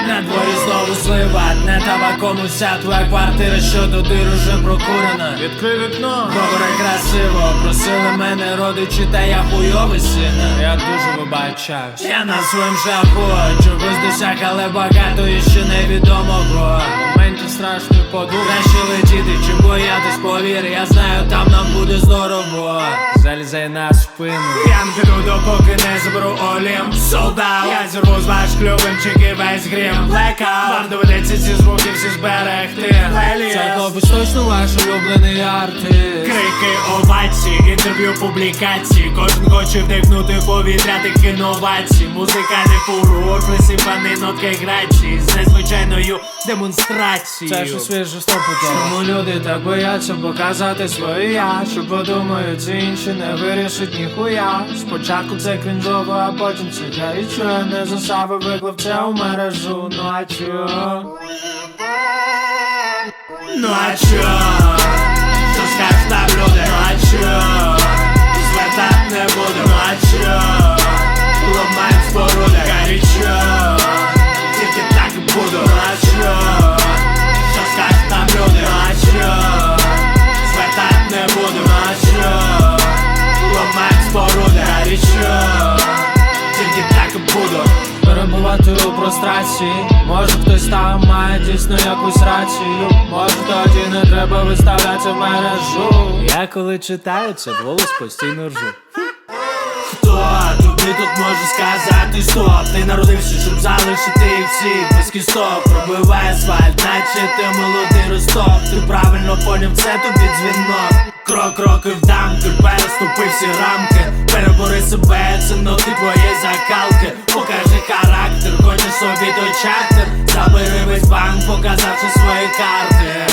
На дворі знову слива, не табаком уся твоя квартира, що до дир уже прокурена. Відкрий вікно, Добре, красиво, просили мене родичі, та я хуйовий сина. я дуже вибачаюсь. Я на своїм шляху чогось досяг, але багато іще невідомого. Моменті страшних подух, Краще летіти, чим боятись, повір, я знаю, там нам буде здорово. залізай на спину. Я не піду, допоки не заберу Олімп. Солдат, я зірву з ваш клювим, чеки весь грім. Blackout, вам доведеться ці звуки всі зберегти. Цей хлопець точно ваш улюблений артист. Крики, овації, інтерв'ю, публікації. Кожен хоче вдихнути повітря тих інновацій. Музикальний фурор, присипаний нотки грачі з незвичайною демонстрацією. Це ж свіже стопудово. Чому люди так бояться показати своє я? Що подумають ці інші, не вирішить ніхуя. Спочатку це крінжово, а потім це гарячо. Не засави, виклав це у мережу. Ну а чо? Ну а чо? Що скажуть там люди? Ну а чо? Звертати не буду. Ну а чо? Ламаємо споруди. Гарячо, тільки так і буду. Ну а чо? Що скажуть там люди? Ну а чо? Звертати не буду. Ну а чо? Ламаємо споруди. Гарячо, тільки так і буду. Перебувати у прострації. Може хтось там має дійсно якусь рацію. Може тоді не треба виставляти в мережу. Я коли читаю це голос постійно ржу. Хто тобі тут може сказати стоп? Ти народився, щоб залишити їх всіх без кісток. Пробиває асфальт, наче ти молодий Ростов. Ти правильно поняв, це тобі дзвінок. Крок вдам, переступи всі рамки. Перебори себе, цінноти твоєї закалки. Покажи характер, хочеш собі той чартер. Забери весь банк, показавши свої карти.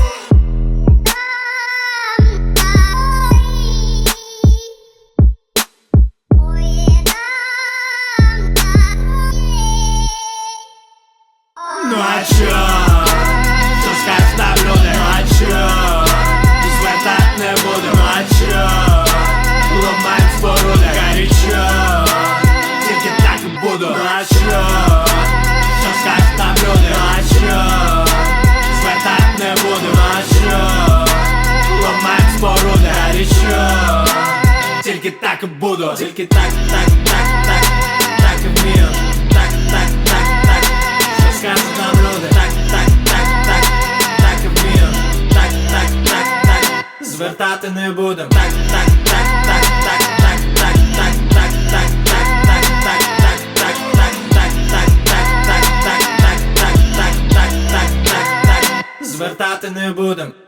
Ну а чо? Що скажуть там люди? Ну а чо? Звертати не буду. Ну а чо? Ламаємо споруди. Гарячо, тільки так і буду. Ну а чо? Що скажуть там люди? Ну а чо? Звертати не буду. Ну а чо? Ламаємо споруди. Гарячо, тільки так і буду. Тільки так і вмію. Що скажуть нам люди? Так і вмію. Звертати не будем. Звертати не будем.